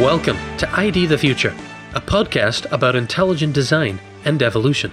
Welcome to ID the Future, a podcast about intelligent design and evolution.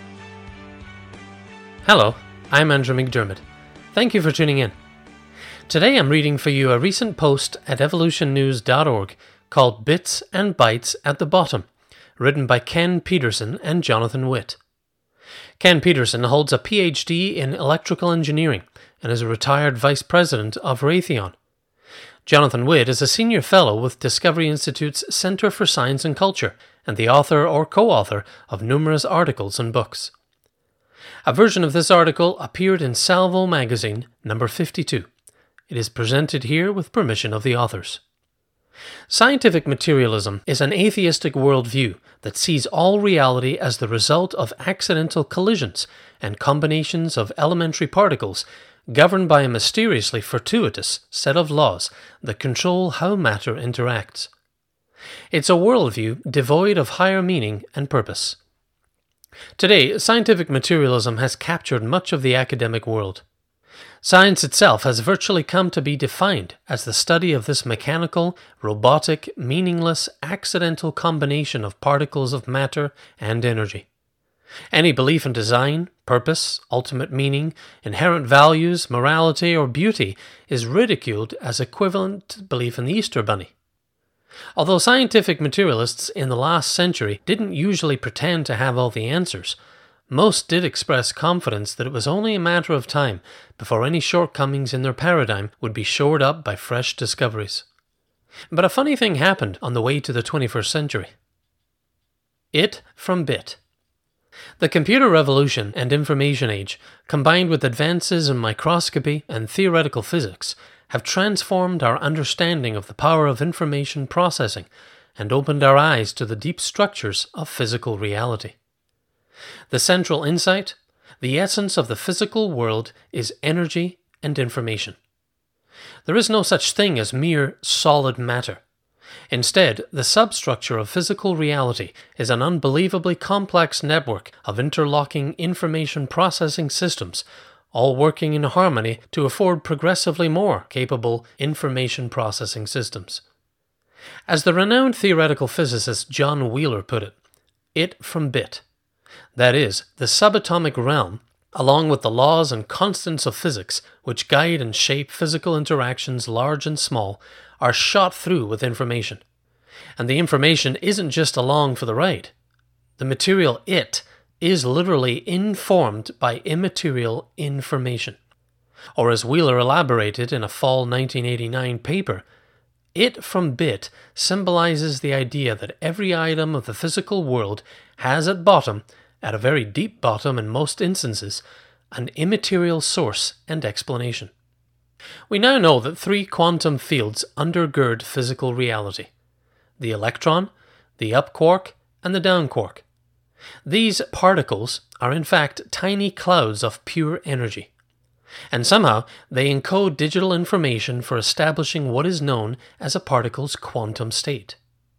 Hello, I'm Andrew McDermott. Thank you for tuning in. Today I'm reading for you a recent post at evolutionnews.org called Bits and Bytes at the Bottom, written by Ken Peterson and Jonathan Witt. Ken Peterson holds a PhD in electrical engineering and is a retired vice president of Raytheon. Jonathan Witt is a senior fellow with Discovery Institute's Center for Science and Culture and the author or co-author of numerous articles and books. A version of this article appeared in Salvo magazine, number 52. It is presented here with permission of the authors. Scientific materialism is an atheistic worldview that sees all reality as the result of accidental collisions and combinations of elementary particles governed by a mysteriously fortuitous set of laws that control how matter interacts. It's a worldview devoid of higher meaning and purpose. Today, scientific materialism has captured much of the academic world. Science itself has virtually come to be defined as the study of this mechanical, robotic, meaningless, accidental combination of particles of matter and energy. Any belief in design, purpose, ultimate meaning, inherent values, morality, or beauty is ridiculed as equivalent to belief in the Easter Bunny. Although scientific materialists in the last century didn't usually pretend to have all the answers, most did express confidence that it was only a matter of time before any shortcomings in their paradigm would be shored up by fresh discoveries. But a funny thing happened on the way to the 21st century. It from bit. The computer revolution and information age, combined with advances in microscopy and theoretical physics, have transformed our understanding of the power of information processing and opened our eyes to the deep structures of physical reality. The central insight, the essence of the physical world, is energy and information. There is no such thing as mere solid matter. Instead, the substructure of physical reality is an unbelievably complex network of interlocking information processing systems, all working in harmony to afford progressively more capable information processing systems. As the renowned theoretical physicist John Wheeler put it from bit. That is, the subatomic realm, along with the laws and constants of physics which guide and shape physical interactions large and small, are shot through with information. And the information isn't just along for the ride. The material it is literally informed by immaterial information. Or as Wheeler elaborated in a fall 1989 paper, it from bit symbolizes the idea that every item of the physical world has at bottom, at a very deep bottom in most instances, an immaterial source and explanation. We now know that three quantum fields undergird physical reality: the electron, the up quark, and the down quark. These particles are in fact tiny clouds of pure energy, and somehow they encode digital information for establishing what is known as a particle's quantum state.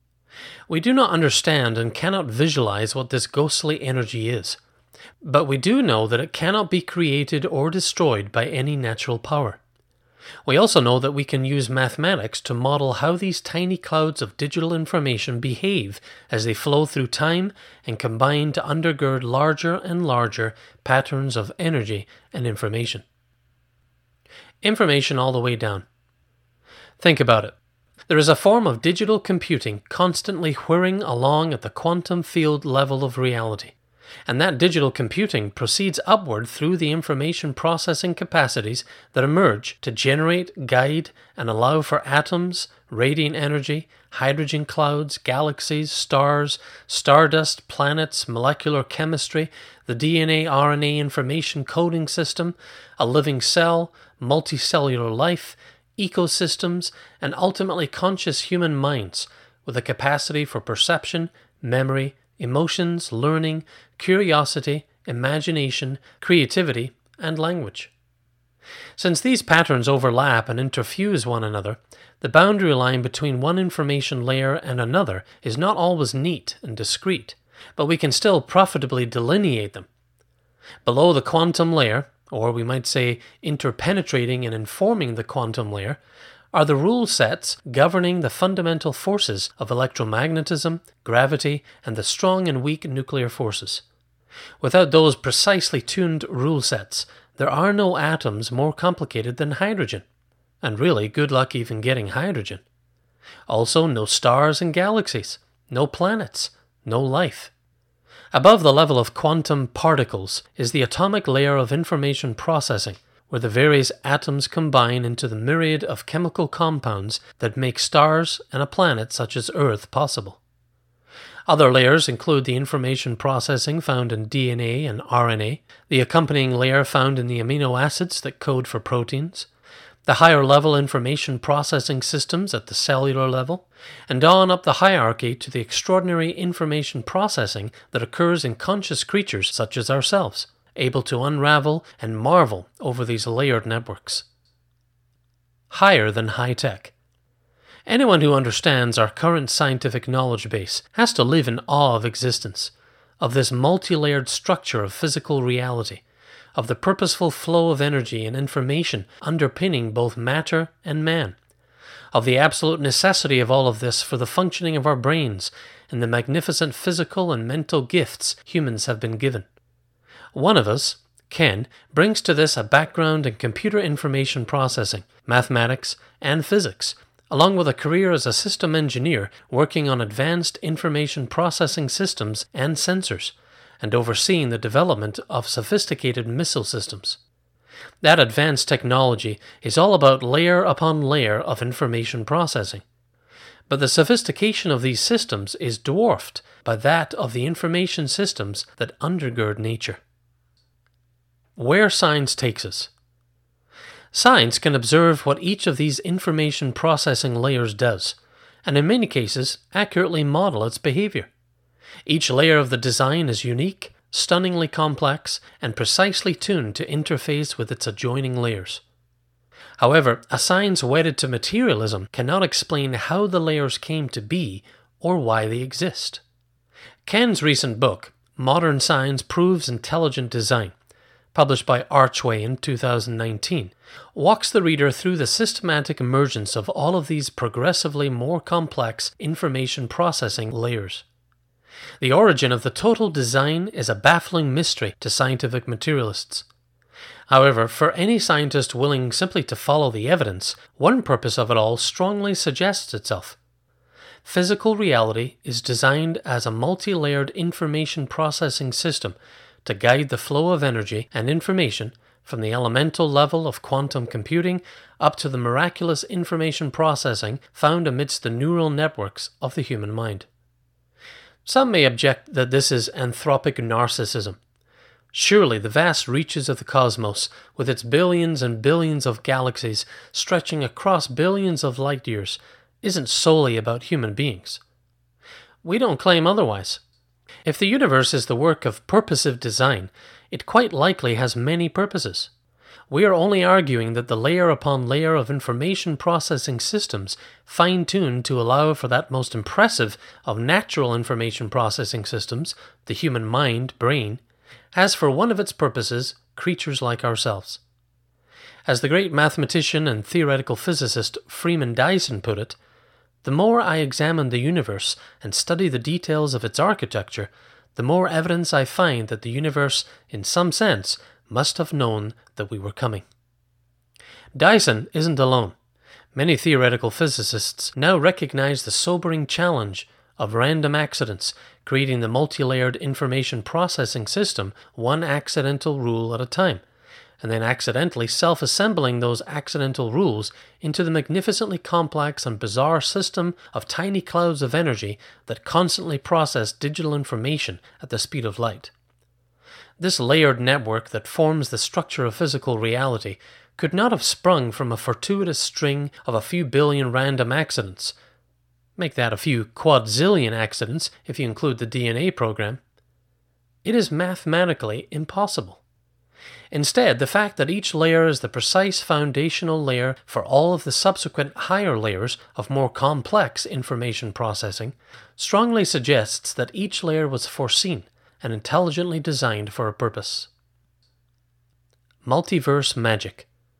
We do not understand and cannot visualize what this ghostly energy is, but we do know that it cannot be created or destroyed by any natural power. We also know that we can use mathematics to model how these tiny clouds of digital information behave as they flow through time and combine to undergird larger and larger patterns of energy and information. Information all the way down. Think about it. There is a form of digital computing constantly whirring along at the quantum field level of reality, and that digital computing proceeds upward through the information processing capacities that emerge to generate, guide, and allow for atoms, radiant energy, hydrogen clouds, galaxies, stars, stardust, planets, molecular chemistry, the DNA-RNA information coding system, a living cell, multicellular life, ecosystems, and ultimately conscious human minds with a capacity for perception, memory, emotions, learning, curiosity, imagination, creativity, and language. Since these patterns overlap and interfuse one another, the boundary line between one information layer and another is not always neat and discrete, but we can still profitably delineate them. Below the quantum layer, or we might say interpenetrating and informing the quantum layer, are the rule sets governing the fundamental forces of electromagnetism, gravity, and the strong and weak nuclear forces. Without those precisely tuned rule sets, there are no atoms more complicated than hydrogen. And really, good luck even getting hydrogen. Also, no stars and galaxies, no planets, no life. Above the level of quantum particles is the atomic layer of information processing, where the various atoms combine into the myriad of chemical compounds that make stars and a planet such as Earth possible. Other layers include the information processing found in DNA and RNA, the accompanying layer found in the amino acids that code for proteins, the higher-level information processing systems at the cellular level, and on up the hierarchy to the extraordinary information processing that occurs in conscious creatures such as ourselves, able to unravel and marvel over these layered networks. Higher than high-tech. Anyone who understands our current scientific knowledge base has to live in awe of existence, of this multi-layered structure of physical reality, of the purposeful flow of energy and information underpinning both matter and man, of the absolute necessity of all of this for the functioning of our brains and the magnificent physical and mental gifts humans have been given. One of us, Ken, brings to this a background in computer information processing, mathematics, and physics, along with a career as a system engineer working on advanced information processing systems and sensors, and overseeing the development of sophisticated missile systems. That advanced technology is all about layer upon layer of information processing. But the sophistication of these systems is dwarfed by that of the information systems that undergird nature. Where science takes us. Science can observe what each of these information processing layers does, and in many cases accurately model its behavior. Each layer of the design is unique, stunningly complex, and precisely tuned to interface with its adjoining layers. However, a science wedded to materialism cannot explain how the layers came to be or why they exist. Ken's recent book, Modern Science Proves Intelligent Design, published by Archway in 2019, walks the reader through the systematic emergence of all of these progressively more complex information processing layers. The origin of the total design is a baffling mystery to scientific materialists. However, for any scientist willing simply to follow the evidence, one purpose of it all strongly suggests itself. Physical reality is designed as a multi-layered information processing system to guide the flow of energy and information from the elemental level of quantum computing up to the miraculous information processing found amidst the neural networks of the human mind. Some may object that this is anthropic narcissism. Surely the vast reaches of the cosmos, with its billions and billions of galaxies stretching across billions of light years, isn't solely about human beings. We don't claim otherwise. If the universe is the work of purposive design, it quite likely has many purposes. We are only arguing that the layer upon layer of information processing systems, fine-tuned to allow for that most impressive of natural information processing systems, the human mind, brain, has for one of its purposes creatures like ourselves. As the great mathematician and theoretical physicist Freeman Dyson put it, the more I examine the universe and study the details of its architecture, the more evidence I find that the universe, in some sense, must have known that we were coming. Dyson isn't alone. Many theoretical physicists now recognize the sobering challenge of random accidents, creating the multi-layered information processing system one accidental rule at a time, and then accidentally self-assembling those accidental rules into the magnificently complex and bizarre system of tiny clouds of energy that constantly process digital information at the speed of light. This layered network that forms the structure of physical reality could not have sprung from a fortuitous string of a few billion random accidents. Make that a few quadzillion accidents if you include the DNA program. It is mathematically impossible. Instead, the fact that each layer is the precise foundational layer for all of the subsequent higher layers of more complex information processing strongly suggests that each layer was foreseen and intelligently designed for a purpose. Multiverse magic.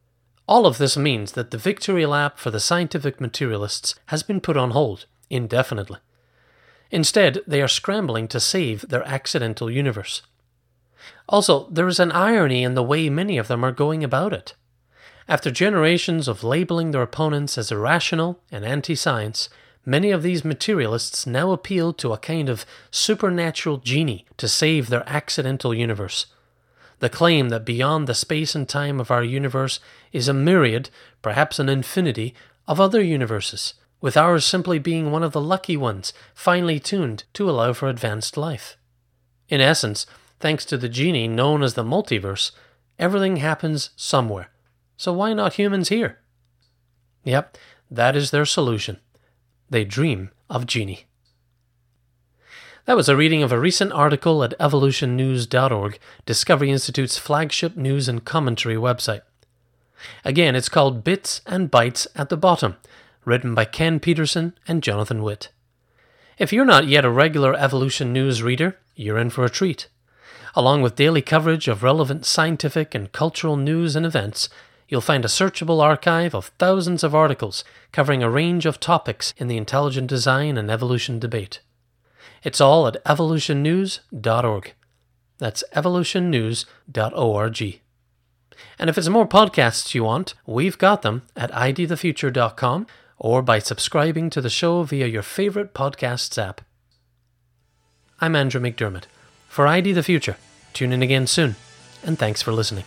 All of this means that the victory lap for the scientific materialists has been put on hold indefinitely. Instead, they are scrambling to save their accidental universe. Also, there is an irony in the way many of them are going about it. After generations of labeling their opponents as irrational and anti-science, many of these materialists now appeal to a kind of supernatural genie to save their accidental universe. The claim that beyond the space and time of our universe is a myriad, perhaps an infinity, of other universes, with ours simply being one of the lucky ones, finely tuned to allow for advanced life. In essence, thanks to the genie known as the multiverse, everything happens somewhere. So why not humans here? Yep, that is their solution. They dream of genie. That was a reading of a recent article at evolutionnews.org, Discovery Institute's flagship news and commentary website. Again, it's called Bits and Bytes at the Bottom, written by Ken Peterson and Jonathan Witt. If you're not yet a regular Evolution News reader, you're in for a treat. Along with daily coverage of relevant scientific and cultural news and events, you'll find a searchable archive of thousands of articles covering a range of topics in the intelligent design and evolution debate. It's all at evolutionnews.org. That's evolutionnews.org. And if it's more podcasts you want, we've got them at idthefuture.com or by subscribing to the show via your favorite podcasts app. I'm Andrew McDermott. For ID the Future, tune in again soon, and thanks for listening.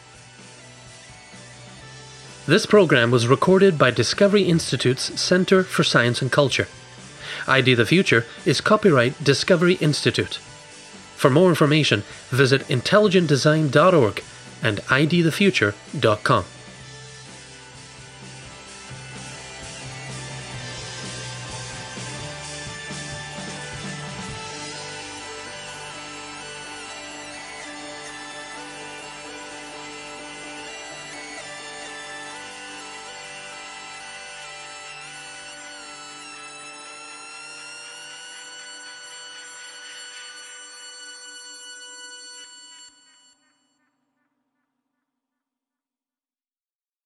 This program was recorded by Discovery Institute's Center for Science and Culture. ID the Future is copyright Discovery Institute. For more information, visit intelligentdesign.org and idthefuture.com.